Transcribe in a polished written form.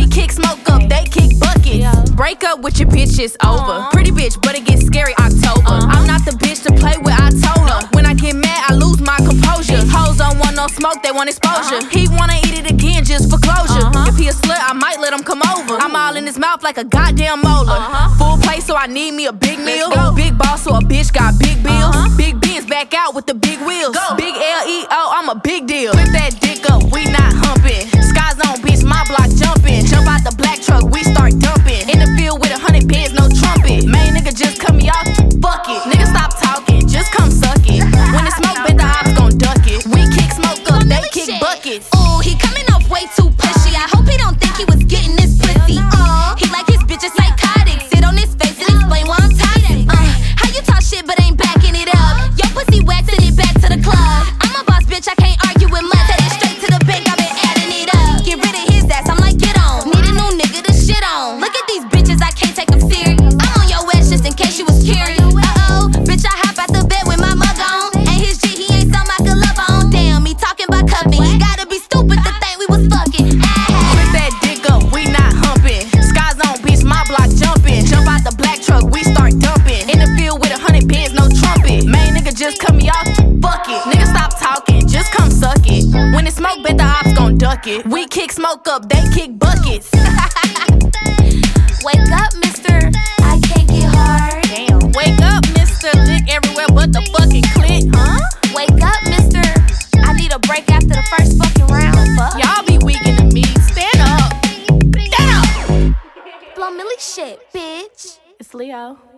We kick smoke up, they kick buckets. Break up with your bitch, it's over. Pretty bitch, but it gets scary October. I'm not the bitch to play with, I told her. When I get mad, I lose my composure. Hoes don't want no smoke, they want exposure. He wanna eat it again just for closure. If he a slut, I might let him come over. I'm all in his mouth like a goddamn molar. Full plate, so I need me a big meal. Big boss, so a bitch got big bills. Big Benz back out with the big wheels. Big L-E-O, I'm a big deal. Whip that dick up, we not humping. Skies on, bitch, my block jumping. Jump out the black truck, we start dumping. In the field with 100 pins, no trumpet. Main nigga just cut me off, fuck it. Nigga stop talking, just come suck it. When the smoke, bet the ops gon' duck it. We kick smoke up, they kick buckets. Ooh, he coming off way too pushy. I hope he don't think he was getting this pussy. He like his bitches psychotic. Sit on his face and explain why I'm toxic. How you talk shit but ain't backing it up? Your pussy wet, send it back to the club. I'm a boss bitch, I can't argue with much. Headed straight to the bank, I've been adding it up. Get rid of his ass, I'm like, get on. Need a new nigga to shit on. Look at these bitches, I can't take them serious. I'm on your ass just in case you was curious. Uh-oh, bitch, I hop out the bed with my mug on. Ain't his G, he ain't something I could love on. Damn, he talking about cuffing. He gotta be stupid to think we was fucking. Whip that dick up, we not humping. Skies on, bitch, my block jumping. Jump out the black truck, we start dumping. In the field with 100 pins, no trumpet. Main nigga just cut me off, fuck it. Nigga stop talking, just come suck it. When it smoke, bet the ops gon' duck it. We kick smoke up, they kick buckets. Wake up, mister, I can't get hard. Damn, wake up, mister. Lick everywhere but the fucking clit, huh? Wake up, mister, I need a break after the first fucking round. Fuck. Y'all be weak in the meat. Stand up. Stand up. Blow Millie shit, bitch. It's Leo.